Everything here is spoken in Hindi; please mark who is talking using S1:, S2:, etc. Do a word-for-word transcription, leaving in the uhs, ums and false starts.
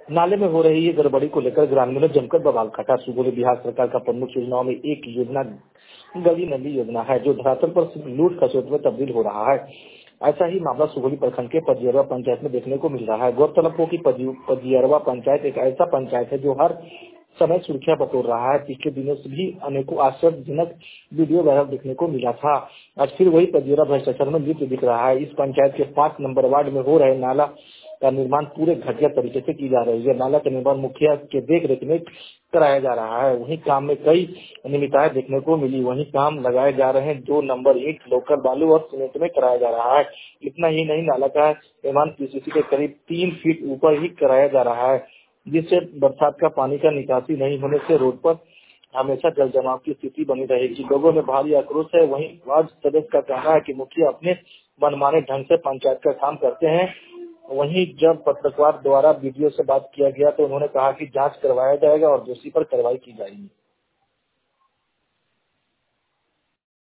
S1: नाले में हो रही है गड़बड़ी को लेकर ग्रामीणों ने जमकर बवाल काटा। सुगौली बिहार सरकार का प्रमुख योजनाओं में एक योजना गली नली योजना है, जो धरातल पर सिर्फ लूट खसोट में तब्दील हो रहा है। ऐसा ही मामला सुगौली प्रखंड के पजियरवा पंचायत में देखने को मिल रहा है। गौरतलब हो कि पजियरवा पंचायत एक ऐसा पंचायत है जो हर समय सुर्खियां बटोर रहा है। पिछले दिनों से भी अनेकों आश्चर्यजनक वीडियो वायरल देखने को मिला था। आज फिर वही पजियरा भ्रष्टाचार में लिप्त दिख रहा है। इस पंचायत के पांच नंबर वार्ड में हो रहे नाला का निर्माण पूरे घटिया तरीके से की जा रही है। नाला का निर्माण मुखिया के देख रेख में कराया जा रहा है। वहीं काम में कई अनियमितताएं देखने को मिली। वहीं काम लगाए जा रहे हैं दो नंबर ईंट, लोकल बालू और सीमेंट में कराया जा रहा है। इतना ही नहीं, नाला का निर्माण पीसीसी के करीब तीन फीट ऊपर ही कराया जा रहा है, जिससे बरसात का पानी का निकासी नहीं होने से रोड पर हमेशा जल जमाव की स्थिति बनी रहेगी। लोगों में भारी आक्रोश है। वहीं वार्ड सदस्य का कहना है कि मुखिया अपने मनमाने ढंग से पंचायत का काम करते हैं। वहीं जब पत्रकार द्वारा वीडियो से बात किया गया तो उन्होंने कहा कि जांच करवाया जाएगा और दोषी पर कार्रवाई की जाएगी।